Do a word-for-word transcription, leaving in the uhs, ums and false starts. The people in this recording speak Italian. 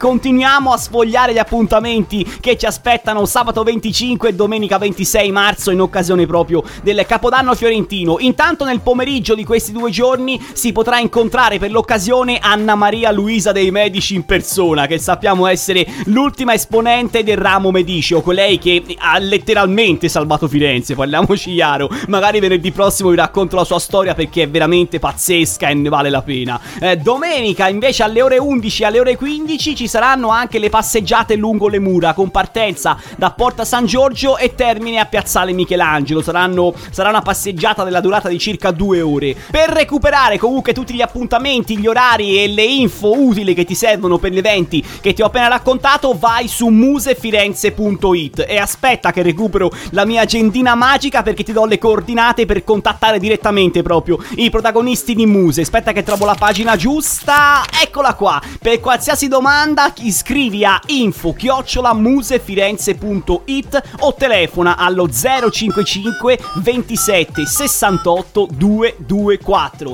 continuiamo a sfogliare gli appuntamenti che ci aspettano sabato venticinque e domenica ventisei marzo in occasione proprio del Capodanno fiorentino. Intanto nel pomeriggio di questi due giorni si potrà incontrare per l'occasione Anna Maria Luisa dei Medici in persona, che sappiamo essere l'ultima esponente del ramo mediceo, colei che ha letteralmente salvato Firenze, parliamoci chiaro. Magari venerdì prossimo vi racconto la sua storia perché è veramente pazzesca e ne vale la pena. eh, Domenica invece alle ore undici e alle ore quindici ci saranno anche le passeggiate lungo le mura, con partenza da Porta San Giorgio e termine a Piazzale Michelangelo. Saranno, sarà una passeggiata della durata di circa due ore. Per recuperare comunque tutti gli appuntamenti, gli orari e le info utili che ti servono per gli eventi che ti ho appena raccontato, vai su musefirenze punto it e aspetta che recupero la mia agendina magica, perché ti do le coordinate per contattare direttamente proprio i protagonisti di Muse. Aspetta che trovo la pagina giusta, eccola qua. Per qualsiasi domanda iscrivi a info chiocciola musefirenze punto it o telefona allo zero cinquantacinque ventisette sessantotto duecentoventiquattro.